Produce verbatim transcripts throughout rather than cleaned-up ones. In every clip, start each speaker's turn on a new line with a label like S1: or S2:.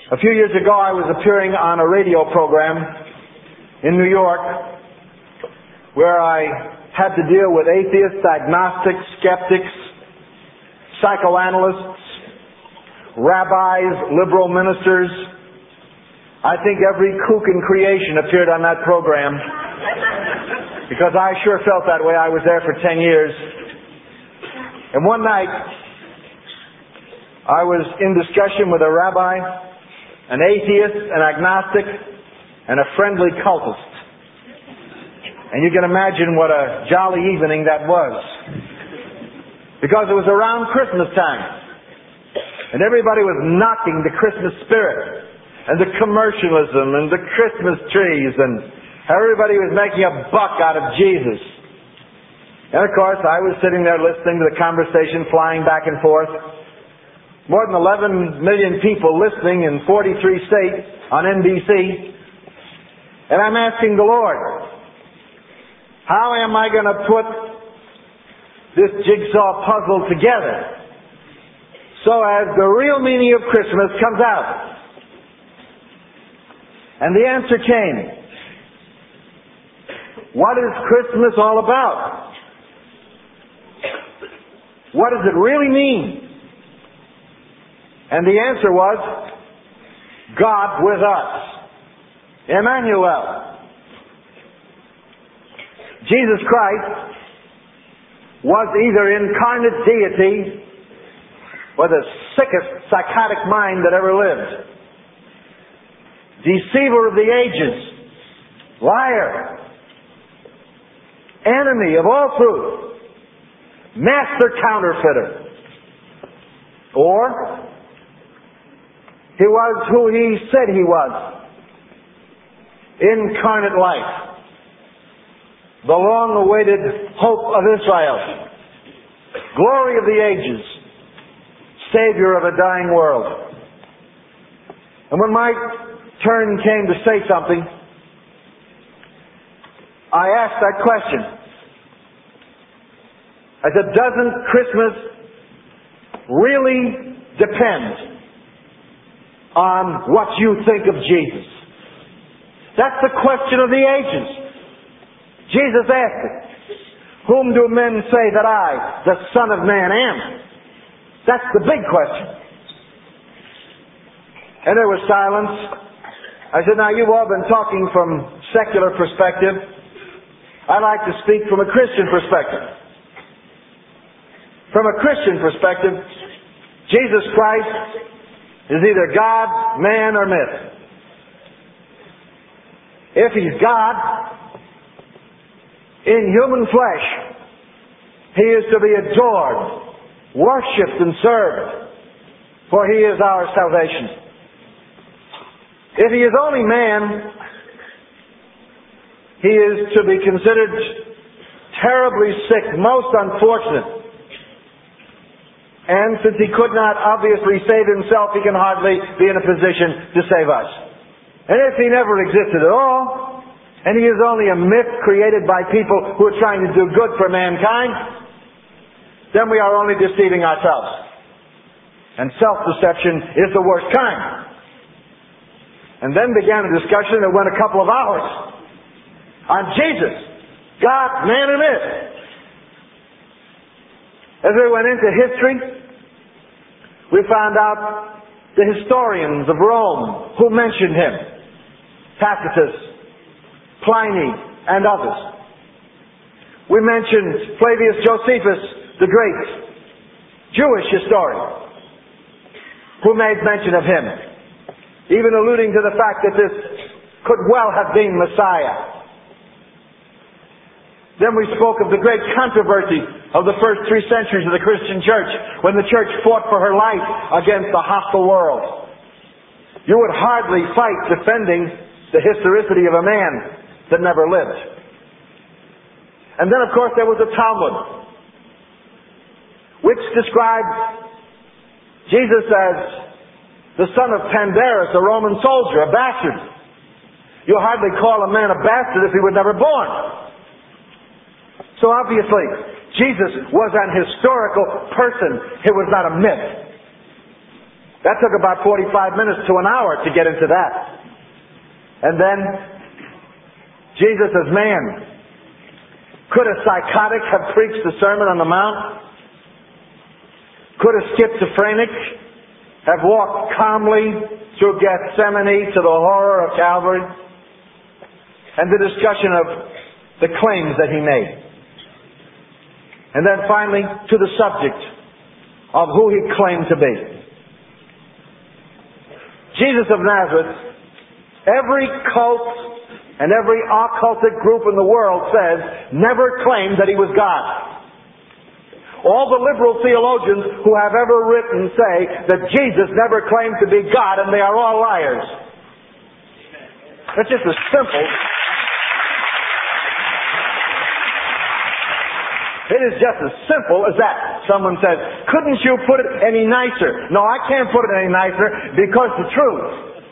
S1: A few years ago, I was appearing on a radio program in New York where I had to deal with atheists, agnostics, skeptics, psychoanalysts, rabbis, liberal ministers. I think every kook in creation appeared on that program because I sure felt that way. I was there for ten years. And one night, I was in discussion with a rabbi, an atheist, an agnostic, and a friendly cultist. And you can imagine what a jolly evening that was. Because it was around Christmas time. And everybody was knocking the Christmas spirit. And the commercialism and the Christmas trees. And everybody was making a buck out of Jesus. And of course, I was sitting there listening to the conversation flying back and forth. More than eleven million people listening in forty-three states on N B C. And I'm asking the Lord, how am I going to put this jigsaw puzzle together so as the real meaning of Christmas comes out? And the answer came. What is Christmas all about? What does it really mean? And the answer was, God with us. Emmanuel. Jesus Christ was either incarnate deity or the sickest psychotic mind that ever lived. Deceiver of the ages. Liar. Enemy of all truth. Master counterfeiter. Or he was who he said he was. Incarnate life. The long-awaited hope of Israel. Glory of the ages. Savior of a dying world. And when my turn came to say something, I asked that question. I said, doesn't Christmas really depend on what you think of Jesus? That's the question of the ages. Jesus asked it. Whom do men say that I, the Son of Man, am? That's the big question. And there was silence. I said, now you've all been talking from secular perspective. I like to speak from a Christian perspective. From a Christian perspective, Jesus Christ is either God, man, or myth. If He's God, in human flesh, He is to be adored, worshipped, and served, for He is our salvation. If He is only man, He is to be considered terribly sick, most unfortunate. And since He could not obviously save Himself, He can hardly be in a position to save us. And if He never existed at all, and He is only a myth created by people who are trying to do good for mankind, then we are only deceiving ourselves. And self-deception is the worst kind. And then began a discussion that went a couple of hours on Jesus, God, man, and myth. As we went into history, we found out the historians of Rome who mentioned Him. Tacitus, Pliny, and others. We mentioned Flavius Josephus, the great Jewish historian, who made mention of Him, even alluding to the fact that this could well have been Messiah. Then we spoke of the great controversy of the first three centuries of the Christian church, when the church fought for her life against the hostile world. You would hardly fight defending the historicity of a man that never lived. And then, of course, there was the Talmud, which described Jesus as the son of Pandarus, a Roman soldier, a bastard. You hardly call a man a bastard if he was never born. So obviously, Jesus was an historical person. It was not a myth. That took about forty-five minutes to an hour to get into that. And then, Jesus as man. Could a psychotic have preached the Sermon on the Mount? Could a schizophrenic have walked calmly through Gethsemane to the horror of Calvary? And the discussion of the claims that he made. And then finally, to the subject of who he claimed to be. Jesus of Nazareth, every cult and every occultic group in the world says, never claimed that he was God. All the liberal theologians who have ever written say that Jesus never claimed to be God, and they are all liars. That's just as simple. It is just as simple as that. Someone says, couldn't you put it any nicer? No, I can't put it any nicer because the truth.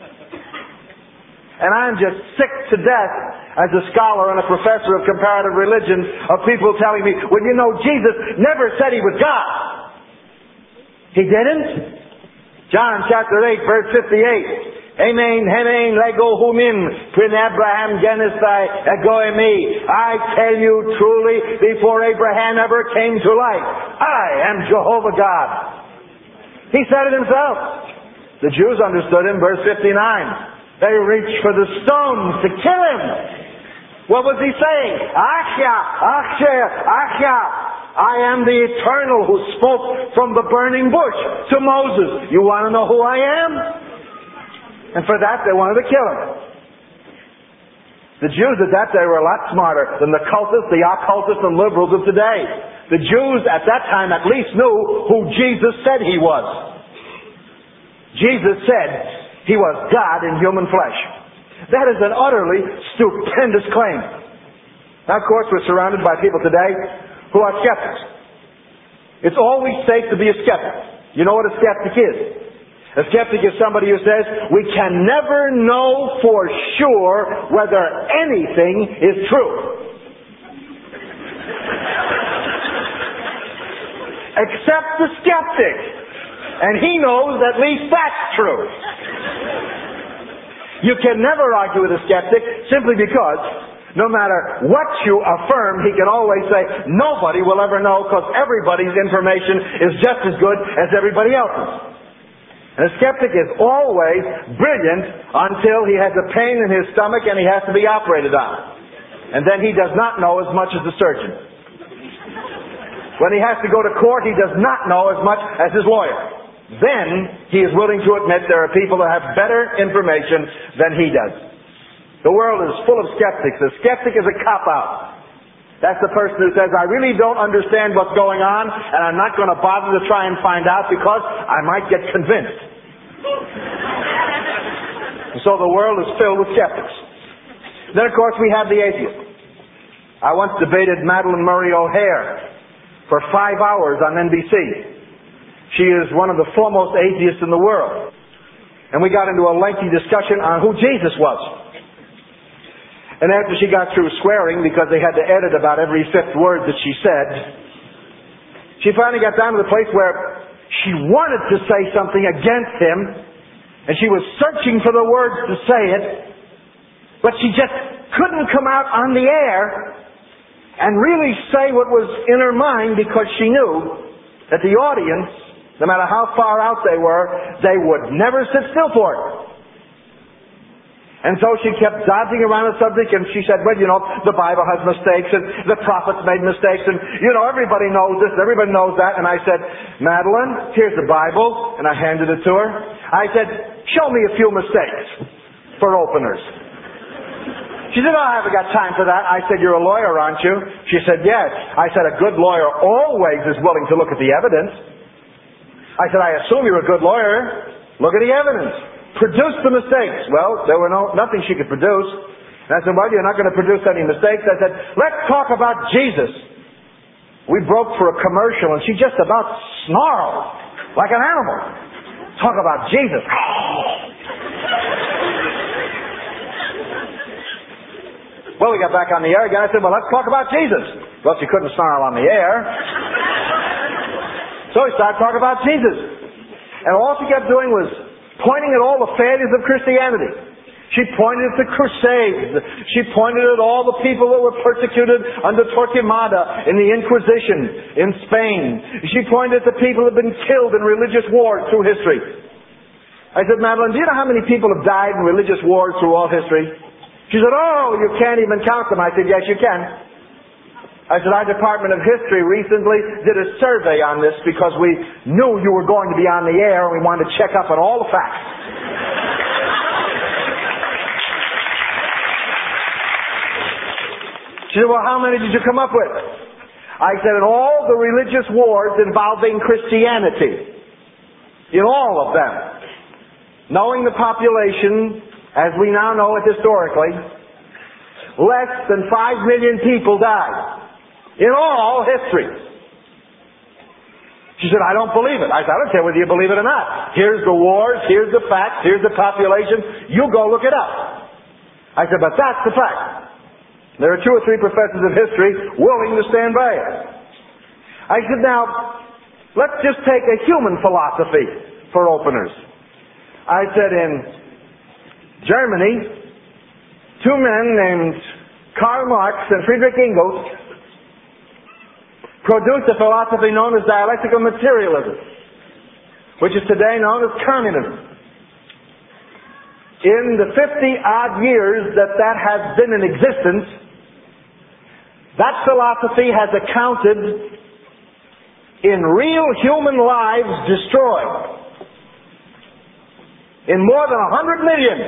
S1: And I'm just sick to death as a scholar and a professor of comparative religion of people telling me, well, you know, Jesus never said he was God. He didn't? John chapter eight, verse fifty-eight. Amen, amen, lego humim, prin Abraham genesthai, egoemi. I tell you truly, before Abraham ever came to life, I am Jehovah God. He said it himself. The Jews understood him, verse fifty-nine. They reached for the stones to kill him. What was he saying? Achya, Achya, Achya. I am the Eternal who spoke from the burning bush to Moses. You want to know who I am? And for that, they wanted to kill him. The Jews at that day were a lot smarter than the cultists, the occultists, and liberals of today. The Jews at that time at least knew who Jesus said he was. Jesus said he was God in human flesh. That is an utterly stupendous claim. Now, of course, we're surrounded by people today who are skeptics. It's always safe to be a skeptic. You know what a skeptic is? A skeptic is somebody who says, we can never know for sure whether anything is true. Except the skeptic. And he knows at least that's true. You can never argue with a skeptic simply because no matter what you affirm, he can always say, nobody will ever know because everybody's information is just as good as everybody else's. And a skeptic is always brilliant until he has a pain in his stomach and he has to be operated on. And then he does not know as much as the surgeon. When he has to go to court, he does not know as much as his lawyer. Then he is willing to admit there are people that have better information than he does. The world is full of skeptics. A skeptic is a cop-out. That's the person who says, I really don't understand what's going on, and I'm not going to bother to try and find out because I might get convinced. And so the world is filled with skeptics. Then, of course, we have the atheist. I once debated Madalyn Murray O'Hair for five hours on N B C. She is one of the foremost atheists in the world. And we got into a lengthy discussion on who Jesus was. And after she got through swearing, because they had to edit about every fifth word that she said, she finally got down to the place where she wanted to say something against him, and she was searching for the words to say it, but she just couldn't come out on the air and really say what was in her mind because she knew that the audience, no matter how far out they were, they would never sit still for it. And so she kept dodging around the subject, and she said, well, you know, the Bible has mistakes, and the prophets made mistakes, and, you know, everybody knows this, and everybody knows that. And I said, Madalyn, here's the Bible, and I handed it to her. I said, show me a few mistakes for openers. She said, oh, I haven't got time for that. I said, you're a lawyer, aren't you? She said, yes. I said, a good lawyer always is willing to look at the evidence. I said, I assume you're a good lawyer. Look at the evidence. Produce the mistakes. Well, there were no nothing she could produce. And I said, well, you're not going to produce any mistakes. I said, let's talk about Jesus. We broke for a commercial, and she just about snarled like an animal. Talk about Jesus. Well, we got back on the air again. I said, well, let's talk about Jesus. Well, she couldn't snarl on the air. So we started talking about Jesus. And all she kept doing was pointing at all the failures of Christianity. She pointed at the Crusades. She pointed at all the people that were persecuted under Torquemada in the Inquisition in Spain. She pointed at the people that have been killed in religious wars through history. I said, Madeline, do you know how many people have died in religious wars through all history? She said, oh, you can't even count them. I said, yes, you can. I said, our Department of History recently did a survey on this because we knew you were going to be on the air and we wanted to check up on all the facts. She said, well, how many did you come up with? I said, in all the religious wars involving Christianity, in all of them, knowing the population, as we now know it historically, less than five million people died. In all history. She said, I don't believe it. I said, I don't care whether you believe it or not. Here's the wars, here's the facts, here's the population. You go look it up. I said, but that's the fact. There are two or three professors of history willing to stand by it. I said, now, let's just take a human philosophy for openers. I said, in Germany, two men named Karl Marx and Friedrich Engels produced a philosophy known as dialectical materialism, which is today known as communism. In the fifty-odd years that that has been in existence, that philosophy has accounted in real human lives destroyed in more than a hundred million.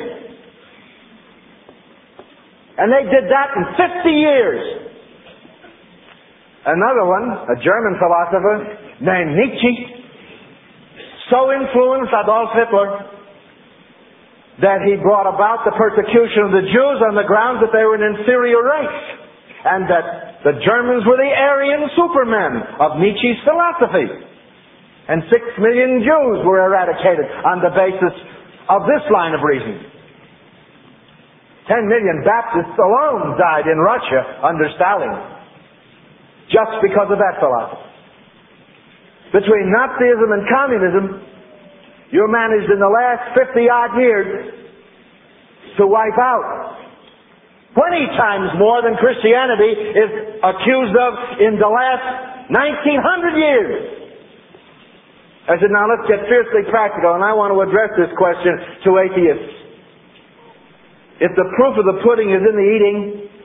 S1: And they did that in fifty years. Another one, a German philosopher named Nietzsche, so influenced Adolf Hitler that he brought about the persecution of the Jews on the grounds that they were an inferior race and that the Germans were the Aryan supermen of Nietzsche's philosophy. And six million Jews were eradicated on the basis of this line of reasoning. Ten million Baptists alone died in Russia under Stalin, just because of that philosophy. Between Nazism and communism, you managed in the last fifty-odd years to wipe out twenty times more than Christianity is accused of in the last nineteen hundred years. I said, now let's get fiercely practical, and I want to address this question to atheists. If the proof of the pudding is in the eating,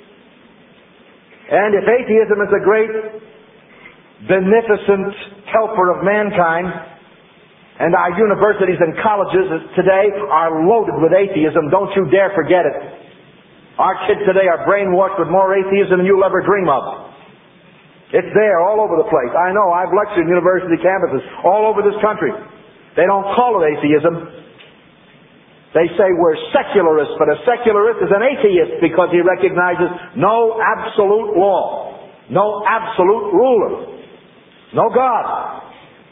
S1: and if atheism is a great, beneficent helper of mankind, and our universities and colleges today are loaded with atheism, don't you dare forget it. Our kids today are brainwashed with more atheism than you'll ever dream of. It's there all over the place. I know, I've lectured in university campuses all over this country. They don't call it atheism. They say we're secularists, but a secularist is an atheist because he recognizes no absolute law, no absolute ruler, no God.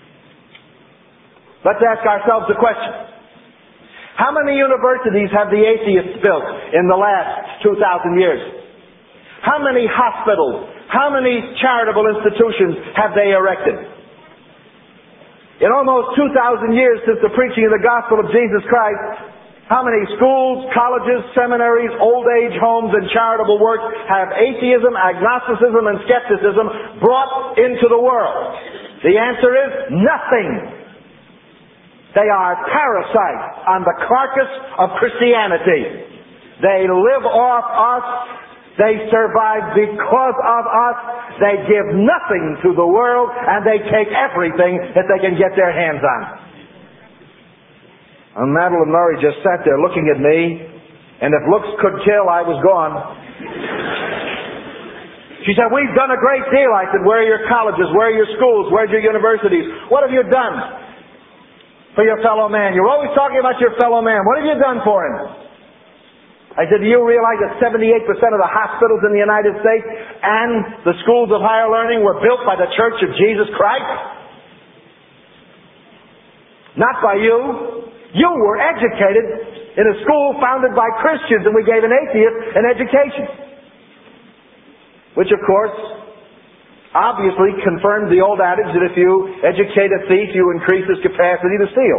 S1: Let's ask ourselves a question. How many universities have the atheists built in the last two thousand years? How many hospitals, how many charitable institutions have they erected? In almost two thousand years since the preaching of the gospel of Jesus Christ, how many schools, colleges, seminaries, old age homes, and charitable work have atheism, agnosticism, and skepticism brought into the world? The answer is nothing. They are parasites on the carcass of Christianity. They live off us. They survive because of us. They give nothing to the world, and they take everything that they can get their hands on. And Madeline Murray just sat there looking at me, and if looks could kill, I was gone. She said, we've done a great deal. I said, where are your colleges? Where are your schools? Where's your universities? What have you done for your fellow man? You're always talking about your fellow man. What have you done for him? I said, do you realize that seventy-eight percent of the hospitals in the United States and the schools of higher learning were built by the Church of Jesus Christ? Not by you. You were educated in a school founded by Christians, and we gave an atheist an education. Which, of course, obviously confirmed the old adage that if you educate a thief, you increase his capacity to steal.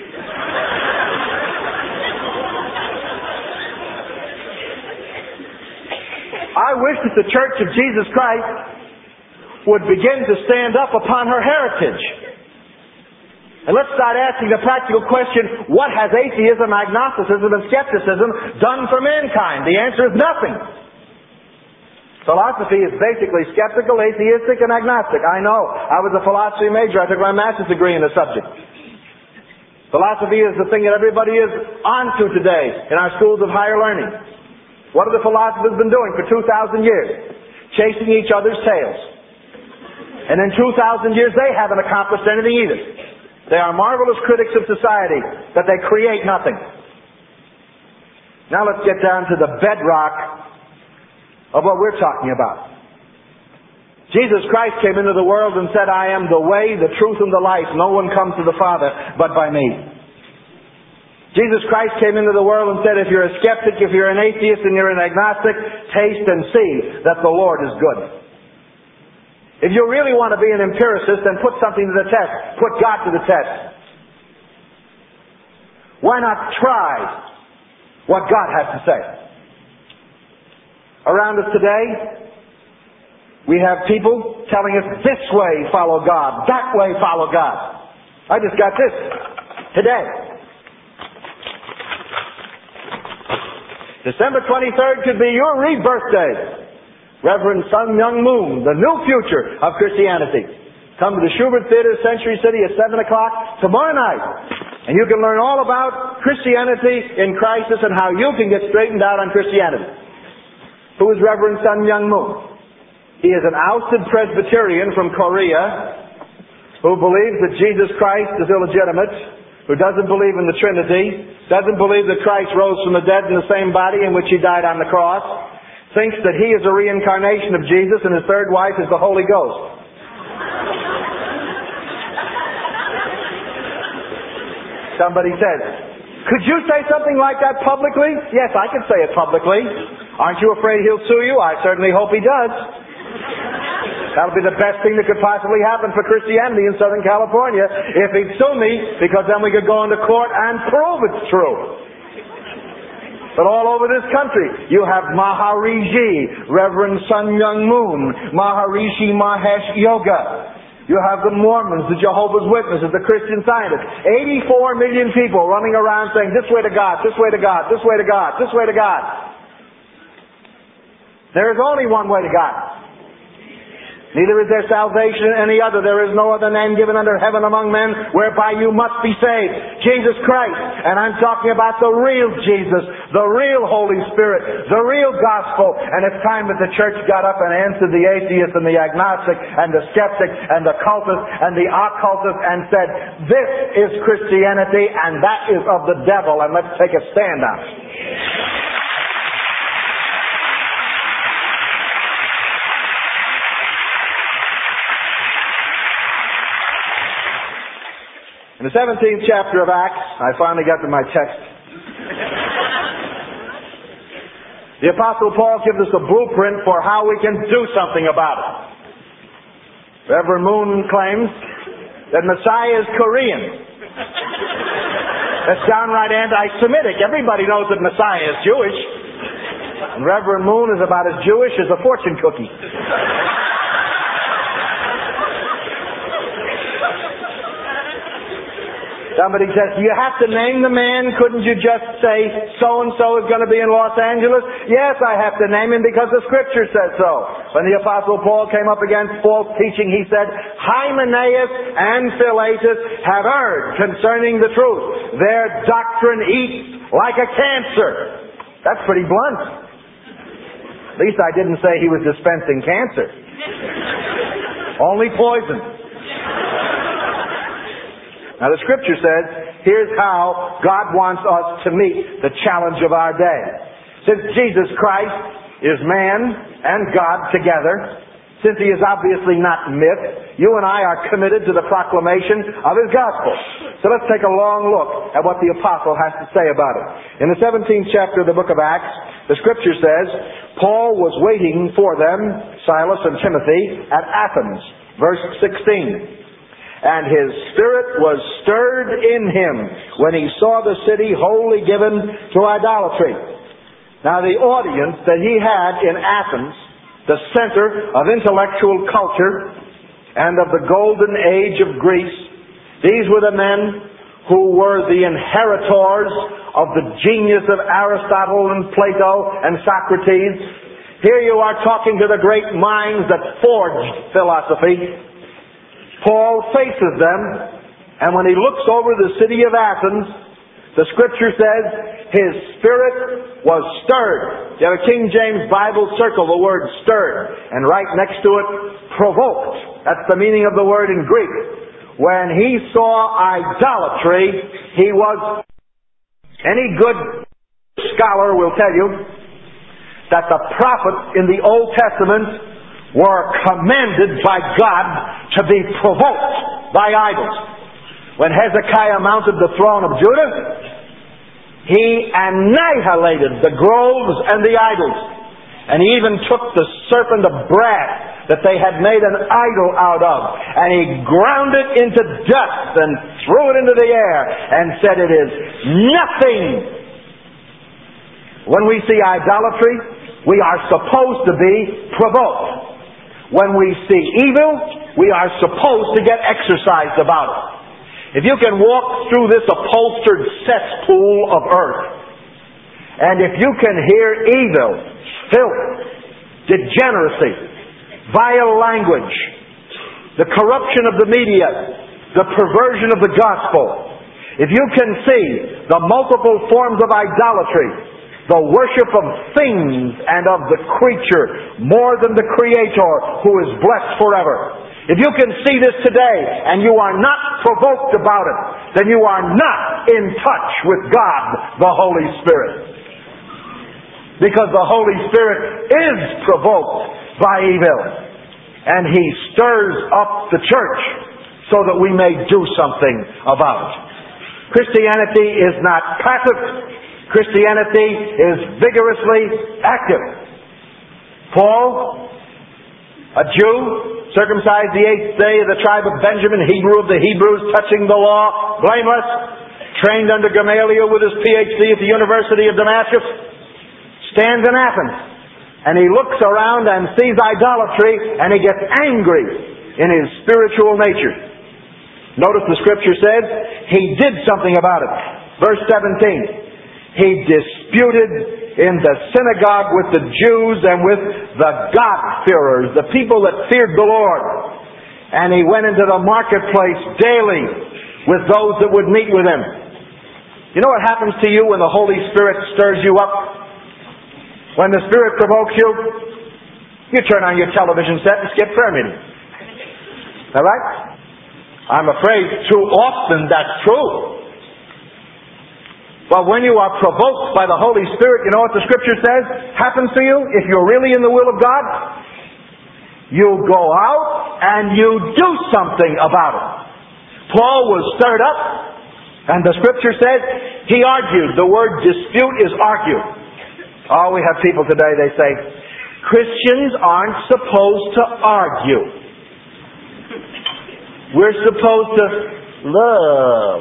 S1: I wish that the Church of Jesus Christ would begin to stand up upon her heritage. And let's start asking the practical question, what has atheism, agnosticism, and skepticism done for mankind? The answer is nothing. Philosophy is basically skeptical, atheistic, and agnostic. I know. I was a philosophy major. I took my master's degree in the subject. Philosophy is the thing that everybody is onto today in our schools of higher learning. What have the philosophers been doing for two thousand years? Chasing each other's tails. And in two thousand years, they haven't accomplished anything either. They are marvelous critics of society, but they create nothing. Now let's get down to the bedrock of what we're talking about. Jesus Christ came into the world and said, I am the way, the truth, and the life. No one comes to the Father but by me. Jesus Christ came into the world and said, if you're a skeptic, if you're an atheist, and you're an agnostic, taste and see that the Lord is good. If you really want to be an empiricist, then put something to the test. Put God to the test. Why not try what God has to say? Around us today, we have people telling us, this way follow God, that way follow God. I just got this today. December twenty-third could be your rebirth day. Reverend Sun Myung Moon, the new future of Christianity. Come to the Schubert Theater, Century City at seven o'clock tomorrow night. And you can learn all about Christianity in crisis and how you can get straightened out on Christianity. Who is Reverend Sun Myung Moon? He is an ousted Presbyterian from Korea who believes that Jesus Christ is illegitimate, who doesn't believe in the Trinity, doesn't believe that Christ rose from the dead in the same body in which He died on the cross, thinks that he is a reincarnation of Jesus and his third wife is the Holy Ghost. Somebody says, could you say something like that publicly? Yes, I could say it publicly. Aren't you afraid he'll sue you? I certainly hope he does. That'll be the best thing that could possibly happen for Christianity in Southern California if he'd sue me, because then we could go into court and prove it's true. But all over this country, you have Maharishi, Reverend Sun Myung Moon, Maharishi Mahesh Yoga. You have the Mormons, the Jehovah's Witnesses, the Christian Scientists. eighty-four million people running around saying, this way to God, this way to God, this way to God, this way to God. There is only one way to God. Neither is there salvation in any other. There is no other name given under heaven among men whereby you must be saved. Jesus Christ. And I'm talking about the real Jesus, the real Holy Spirit, the real gospel. And it's time that the church got up and answered the atheist and the agnostic and the skeptic and the cultist and the occultist and said, this is Christianity and that is of the devil, and let's take a stand on it. In the seventeenth chapter of Acts, I finally got to my text. The Apostle Paul gives us a blueprint for how we can do something about it. Reverend Moon claims that Messiah is Korean. That's downright anti-Semitic. Everybody knows that Messiah is Jewish. And Reverend Moon is about as Jewish as a fortune cookie. Somebody says, you have to name the man. Couldn't you just say, so-and-so is going to be in Los Angeles? Yes, I have to name him because the Scripture says so. When the Apostle Paul came up against false teaching, he said, Hymenaeus and Philetus have erred concerning the truth. Their doctrine eats like a cancer. That's pretty blunt. At least I didn't say he was dispensing cancer. Only poison. Now the Scripture says, here's how God wants us to meet the challenge of our day. Since Jesus Christ is man and God together, since He is obviously not myth, you and I are committed to the proclamation of His gospel. So let's take a long look at what the apostle has to say about it. In the seventeenth chapter of the book of Acts, the Scripture says, Paul was waiting for them, Silas and Timothy, at Athens. Verse sixteen. And his spirit was stirred in him when he saw the city wholly given to idolatry. Now the audience that he had in Athens, the center of intellectual culture and of the golden age of Greece, these were the men who were the inheritors of the genius of Aristotle and Plato and Socrates. Here you are talking to the great minds that forged philosophy. Paul faces them, and when he looks over the city of Athens, the Scripture says his spirit was stirred. You have a King James Bible, circle the word stirred, and right next to it, provoked. That's the meaning of the word in Greek. When he saw idolatry, he was... Any good scholar will tell you that the prophets in the Old Testament were commanded by God to be provoked by idols. When Hezekiah mounted the throne of Judah, he annihilated the groves and the idols. And he even took the serpent of brass that they had made an idol out of, and he ground it into dust and threw it into the air and said, "It is nothing." When we see idolatry, we are supposed to be provoked. When we see evil, we are supposed to get exercised about it. If you can walk through this upholstered cesspool of earth, and if you can hear evil, filth, degeneracy, vile language, the corruption of the media, the perversion of the gospel, if you can see the multiple forms of idolatry, the worship of things and of the creature more than the Creator who is blessed forever. If you can see this today and you are not provoked about it, then you are not in touch with God, the Holy Spirit. Because the Holy Spirit is provoked by evil, and He stirs up the church so that we may do something about it. Christianity is not passive. Christianity is vigorously active. Paul, a Jew, circumcised the eighth day of the tribe of Benjamin, Hebrew of the Hebrews, touching the law, blameless, trained under Gamaliel with his P H D at the University of Damascus, stands in Athens, and he looks around and sees idolatry, and he gets angry in his spiritual nature. Notice the Scripture says he did something about it. Verse seventeen. He disputed in the synagogue with the Jews and with the God-fearers, the people that feared the Lord. And he went into the marketplace daily with those that would meet with him. You know what happens to you when the Holy Spirit stirs you up? When the Spirit provokes you, you turn on your television set and skip prayer meeting. All right? I'm afraid too often that's true. But when you are provoked by the Holy Spirit, you know what the Scripture says happens to you if you're really in the will of God? You go out and you do something about it. Paul was stirred up, and the Scripture says he argued. The word dispute is argue. Oh, we have people today, they say, Christians aren't supposed to argue. We're supposed to love.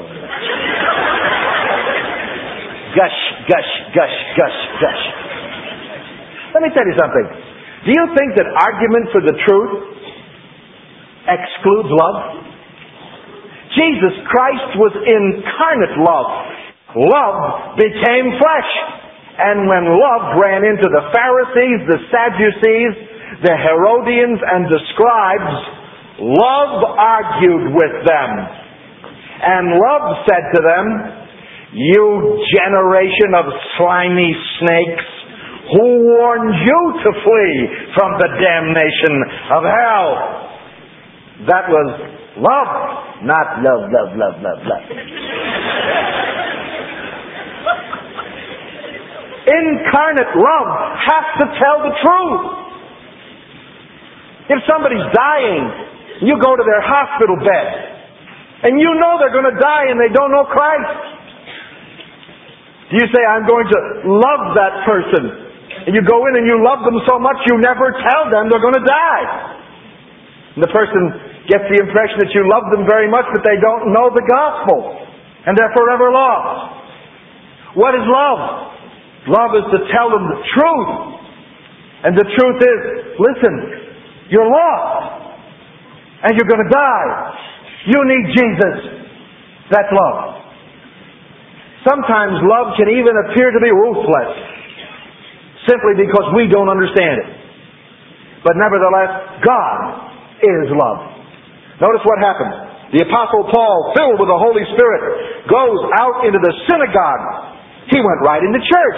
S1: Gush, gush, gush, gush, gush. Let me tell you something. Do you think that argument for the truth excludes love? Jesus Christ was incarnate love. Love became flesh. And when love ran into the Pharisees, the Sadducees, the Herodians, and the scribes, love argued with them. And love said to them, "You generation of slimy snakes, who warned you to flee from the damnation of hell?" That was love, not love, love, love, love, love. Incarnate love has to tell the truth. If somebody's dying, you go to their hospital bed, and you know they're going to die and they don't know Christ. Do you say, "I'm going to love that person"? and you go in and you love them so much you never tell them they're going to die. And the person gets the impression that you love them very much, but they don't know the gospel, and they're forever lost. What is love? Love is to tell them the truth. And the truth is, listen, you're lost, and you're going to die. You need Jesus. That's love. Sometimes love can even appear to be ruthless, simply because we don't understand it. But nevertheless, God is love. Notice what happens. The Apostle Paul, filled with the Holy Spirit, goes out into the synagogue. He went right into church.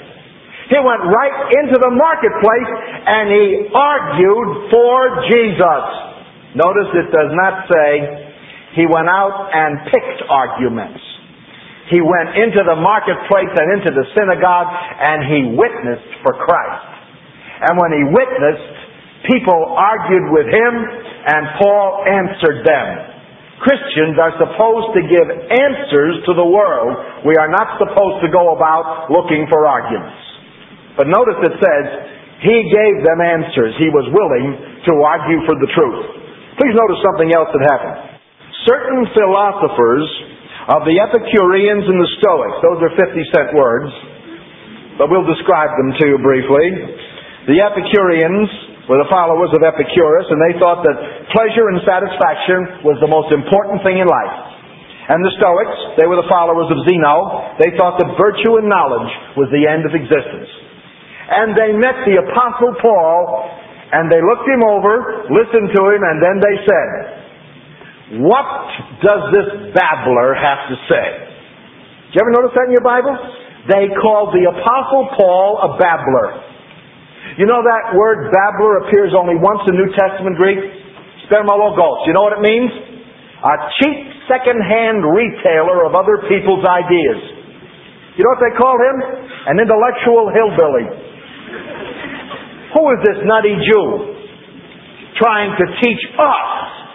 S1: He went right into the marketplace and he argued for Jesus. Notice it does not say he went out and picked arguments. He went into the marketplace and into the synagogue and he witnessed for Christ. And when he witnessed, people argued with him and Paul answered them. Christians are supposed to give answers to the world. We are not supposed to go about looking for arguments. But notice it says, he gave them answers. He was willing to argue for the truth. Please notice something else that happened. Certain philosophers of the Epicureans and the Stoics, those are fifty cent words, but we'll describe them to you briefly. The Epicureans were the followers of Epicurus, and they thought that pleasure and satisfaction was the most important thing in life. And the Stoics, they were the followers of Zeno. They thought that virtue and knowledge was the end of existence. And they met the Apostle Paul, and they looked him over, listened to him, and then they said, "What does this babbler have to say?" Did you ever notice that in your Bible? They called the Apostle Paul a babbler. You know that word babbler appears only once in New Testament Greek? Spermologos. You know what it means? A cheap second-hand retailer of other people's ideas. You know what they called him? An intellectual hillbilly. Who is this nutty Jew trying to teach us,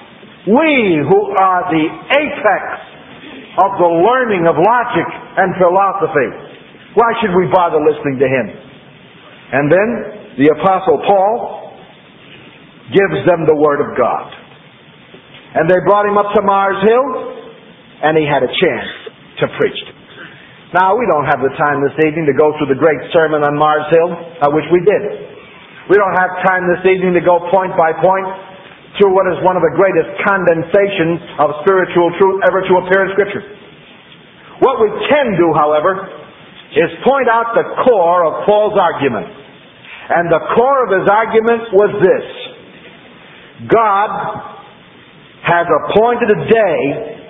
S1: we who are the apex of the learning of logic and philosophy? Why should we bother listening to him? And then the Apostle Paul gives them the Word of God. And they brought him up to Mars Hill, and he had a chance to preach it. Now, we don't have the time this evening to go through the great sermon on Mars Hill. I wish we did. We don't have time this evening to go point by point through what is one of the greatest condensations of spiritual truth ever to appear in Scripture. What we can do, however, is point out the core of Paul's argument. And the core of his argument was this: God has appointed a day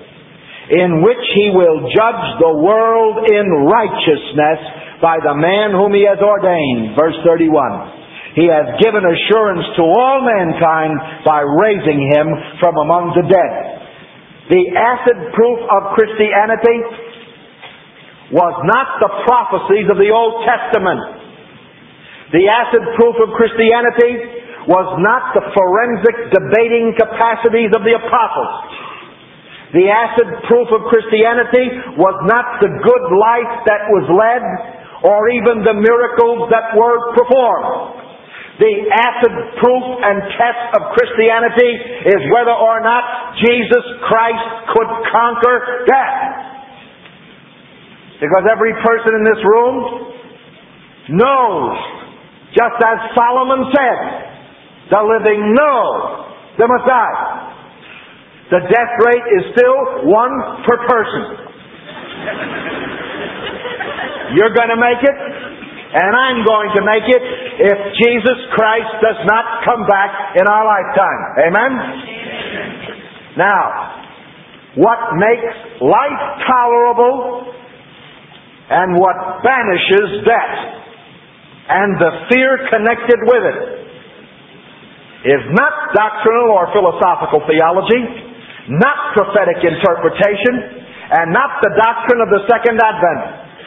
S1: in which He will judge the world in righteousness by the man whom He has ordained. Verse thirty-one. He has given assurance to all mankind by raising Him from among the dead. The acid proof of Christianity was not the prophecies of the Old Testament. The acid proof of Christianity was not the forensic debating capacities of the apostles. The acid proof of Christianity was not the good life that was led, or even the miracles that were performed. The acid proof and test of Christianity is whether or not Jesus Christ could conquer death. Because every person in this room knows, just as Solomon said, the living know they must die. The death rate is still one per person. You're going to make it, and I'm going to make it if Jesus Christ does not come back in our lifetime. Amen? Now, what makes life tolerable and what banishes death and the fear connected with it is not doctrinal or philosophical theology, not prophetic interpretation, and not the doctrine of the Second Advent,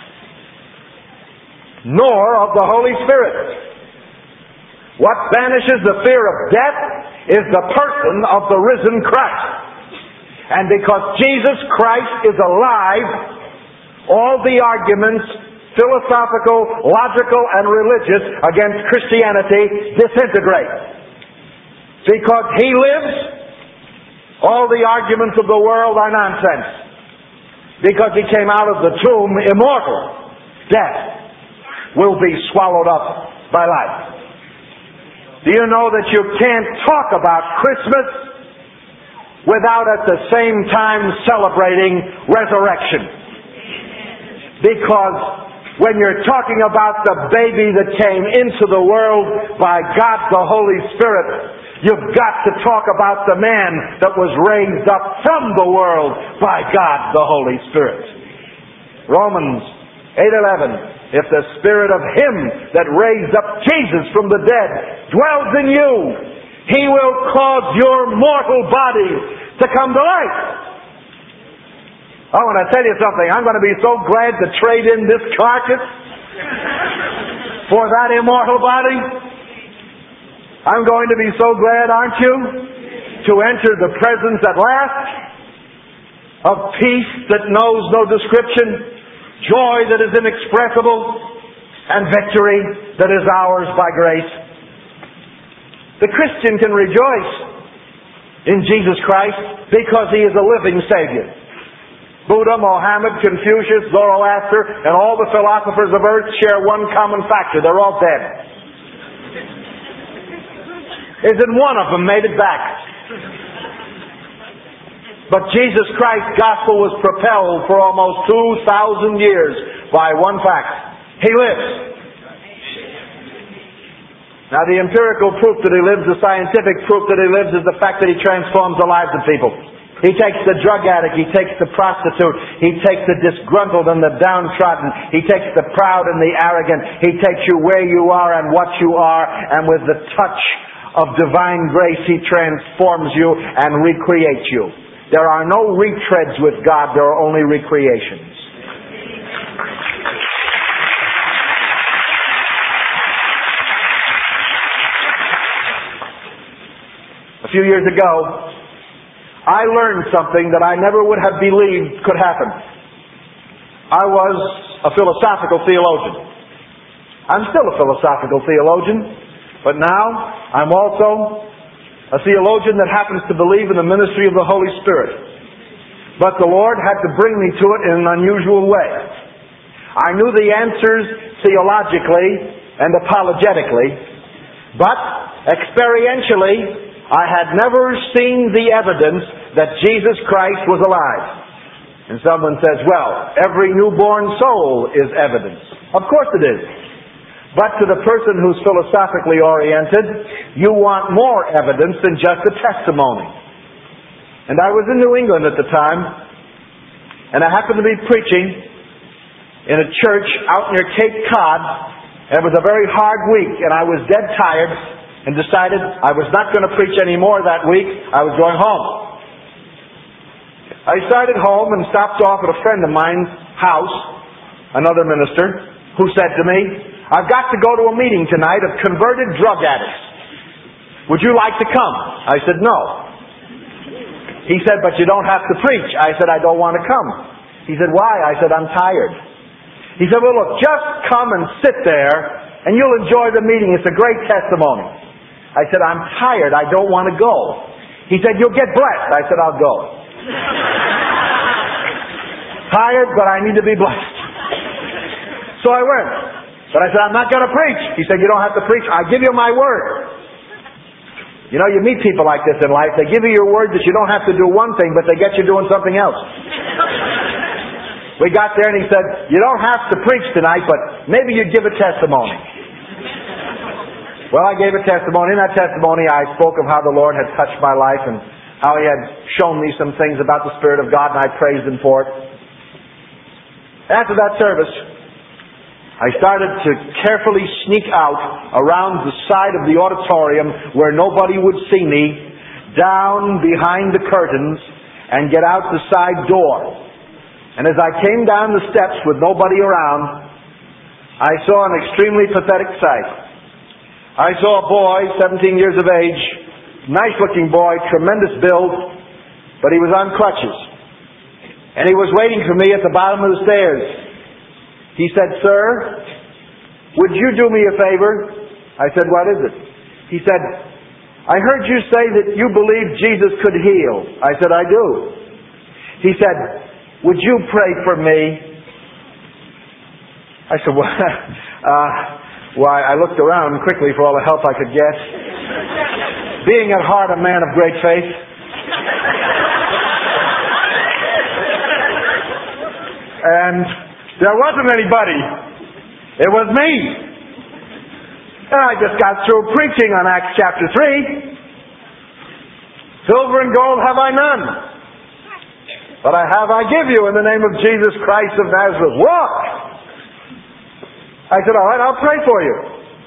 S1: nor of the Holy Spirit. What banishes the fear of death is the person of the risen Christ. And because Jesus Christ is alive, all the arguments philosophical, logical, and religious against Christianity disintegrate. Because He lives, all the arguments of the world are nonsense. Because He came out of the tomb immortal, death will be swallowed up by life. Do you know that you can't talk about Christmas without at the same time celebrating resurrection? Because when you're talking about the baby that came into the world by God the Holy Spirit, you've got to talk about the man that was raised up from the world by God the Holy Spirit. Romans eight eleven. If the Spirit of Him that raised up Jesus from the dead dwells in you, He will cause your mortal body to come to life. I want to tell you something. I'm going to be so glad to trade in this carcass for that immortal body. I'm going to be so glad, aren't you, to enter the presence at last of peace that knows no description, joy that is inexpressible, and victory that is ours by grace. The Christian can rejoice in Jesus Christ because He is a living Savior. Buddha, Mohammed, Confucius, Zoroaster, and all the philosophers of earth share one common factor. They're all dead. Isn't one of them made it back? But Jesus Christ's gospel was propelled for almost two thousand years by one fact. He lives. Now the empirical proof that He lives, the scientific proof that He lives, is the fact that He transforms the lives of people. He takes the drug addict, He takes the prostitute, He takes the disgruntled and the downtrodden, He takes the proud and the arrogant, He takes you where you are and what you are, and with the touch of divine grace He transforms you and recreates you. There are no retreads with God, there are only recreations. A few years ago, I learned something that I never would have believed could happen. I was a philosophical theologian. I'm still a philosophical theologian, but now I'm also a theologian that happens to believe in the ministry of the Holy Spirit. But the Lord had to bring me to it in an unusual way. I knew the answers theologically and apologetically, but experientially, I had never seen the evidence that Jesus Christ was alive. And someone says, well, every newborn soul is evidence. Of course it is. But to the person who's philosophically oriented, you want more evidence than just a testimony. And I was in New England at the time, and I happened to be preaching in a church out near Cape Cod, and it was a very hard week, and I was dead tired, and decided I was not going to preach any more that week. I was going home. I started home and stopped off at a friend of mine's house, another minister, who said to me, I've got to go to a meeting tonight of converted drug addicts. Would you like to come? I said, no. He said, but you don't have to preach. I said, I don't want to come. He said, why? I said, I'm tired. He said, well, look, just come and sit there and you'll enjoy the meeting. It's a great testimony. I said, I'm tired. I don't want to go. He said, you'll get blessed. I said, I'll go. Tired, but I need to be blessed. So I went. But I said, I'm not going to preach. He said, you don't have to preach. I give you my word. You know, you meet people like this in life. They give you your word that you don't have to do one thing, but they get you doing something else. We got there and he said, you don't have to preach tonight, but maybe you'd give a testimony. Well, I gave a testimony. In that testimony, I spoke of how the Lord had touched my life and how He had shown me some things about the Spirit of God, and I praised Him for it. After that service, I started to carefully sneak out around the side of the auditorium where nobody would see me, down behind the curtains, and get out the side door. And as I came down the steps with nobody around, I saw an extremely pathetic sight. I saw a boy, seventeen years of age, nice looking boy, tremendous build, but he was on crutches. And he was waiting for me at the bottom of the stairs. He said, "Sir, would you do me a favor?" I said, "What is it?" He said, "I heard you say that you believe Jesus could heal." I said, "I do." He said, "Would you pray for me?" I said, "Well, uh, why?" I looked around quickly for all the help I could get. Being at heart a man of great faith. And there wasn't anybody. It was me. And I just got through preaching on Acts chapter three. "Silver and gold have I none, but I have I give you in the name of Jesus Christ of Nazareth. Walk!" I said, "All right, I'll pray for you."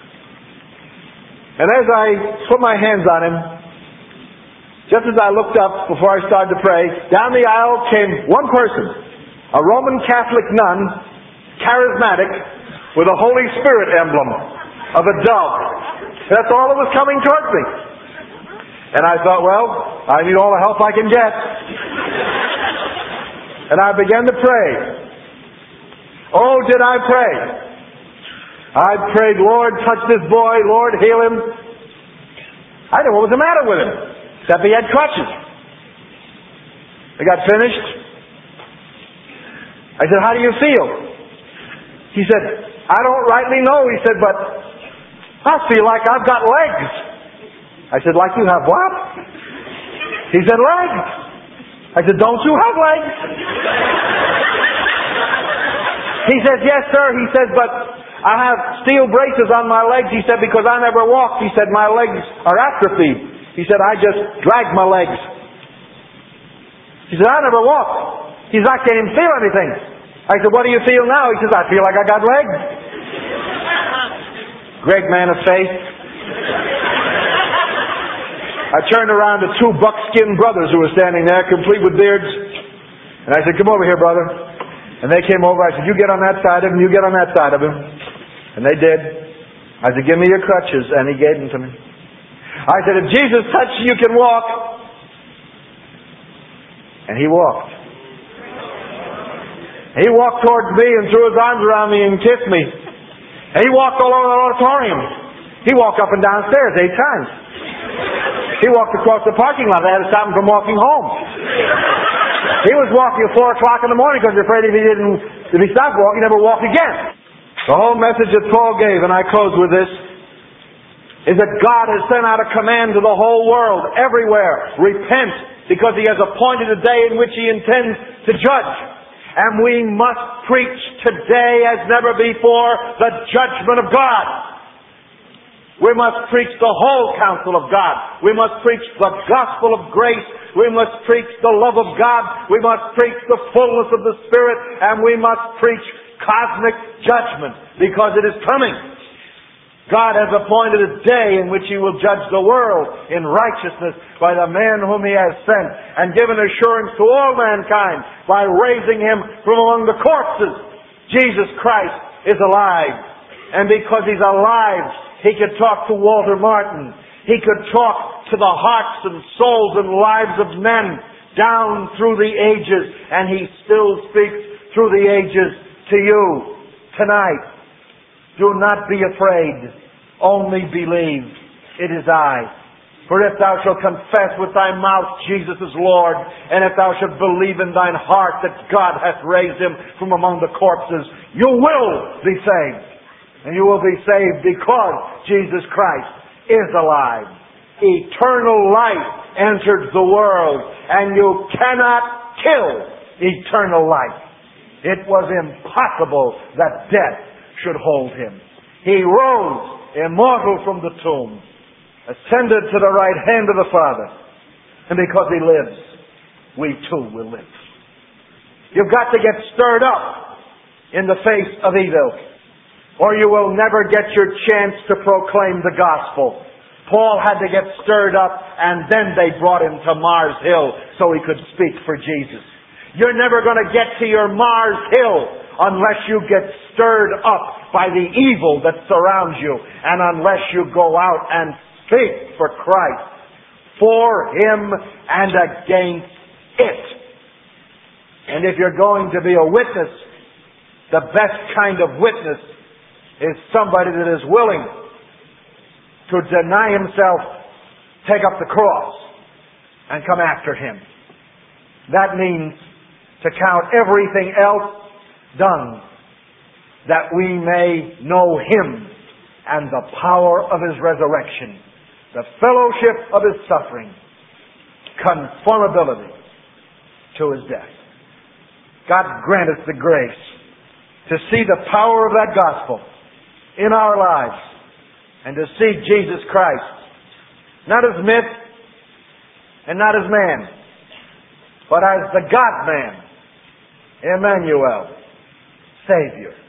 S1: And as I put my hands on him, just as I looked up before I started to pray, down the aisle came one person, a Roman Catholic nun, charismatic, with a Holy Spirit emblem of a dove. That's all that was coming towards me. And I thought, well, I need all the help I can get. And I began to pray. Oh, did I pray? I prayed, "Lord, touch this boy. Lord, heal him." I didn't know what was the matter with him, except he had crutches. I got finished. I said, "How do you feel?" He said, "I don't rightly know." He said, "But I feel like I've got legs." I said, "Like you have what?" He said, "Legs." I said, "Don't you have legs?" He says, "Yes, sir." He says, "But I have steel braces on my legs." He said, "Because I never walked." He said, "My legs are atrophied." He said, "I just drag my legs." He said, "I never walked." He said, "I can't even feel anything." I said, "What do you feel now?" He says, "I feel like I got legs." Great man of faith. I turned around to two buckskin brothers who were standing there, complete with beards. And I said, "Come over here, brother." And they came over. I said, "You get on that side of him, you get on that side of him." And they did. I said, "Give me your crutches." And he gave them to me. I said, "If Jesus touched you, you can walk." And he walked. He walked towards me and threw his arms around me and kissed me. And he walked all over the auditorium. He walked up and down stairs eight times. He walked across the parking lot. I had to stop him from walking home. He was walking at four o'clock in the morning because he was afraid if he didn't, if he stopped walking, he'd never walk again. The whole message that Paul gave, and I close with this, is that God has sent out a command to the whole world, everywhere. Repent, because He has appointed a day in which He intends to judge. And we must preach today as never before the judgment of God. We must preach the whole counsel of God. We must preach the gospel of grace. We must preach the love of God. We must preach the fullness of the Spirit. And we must preach cosmic judgment, because it is coming. God has appointed a day in which He will judge the world in righteousness by the man whom He has sent, and given assurance to all mankind by raising Him from among the corpses. Jesus Christ is alive. And because He's alive, He could talk to Walter Martin. He could talk to the hearts and souls and lives of men down through the ages. And He still speaks through the ages to you tonight. Do not be afraid. Only believe. It is I. For if thou shalt confess with thy mouth Jesus is Lord, and if thou shalt believe in thine heart that God hath raised Him from among the corpses, you will be saved. And you will be saved because Jesus Christ is alive. Eternal life entered the world, and you cannot kill eternal life. It was impossible that death should hold Him. He rose immortal from the tomb, ascended to the right hand of the Father, and because He lives, we too will live. You've got to get stirred up in the face of evil, or you will never get your chance to proclaim the gospel. Paul had to get stirred up, and then they brought him to Mars Hill so he could speak for Jesus. You're never going to get to your Mars Hill unless you get stirred up by the evil that surrounds you, and unless you go out and speak for Christ, for Him and against it. And if you're going to be a witness The best kind of witness is somebody that is willing to deny himself, take up the cross, and come after Him. That means to count everything else done, that we may know Him and the power of His resurrection, the fellowship of His suffering, conformability to His death. God grant us the grace to see the power of that gospel in our lives and to see Jesus Christ, not as myth and not as man, but as the God-man, Emmanuel, Savior.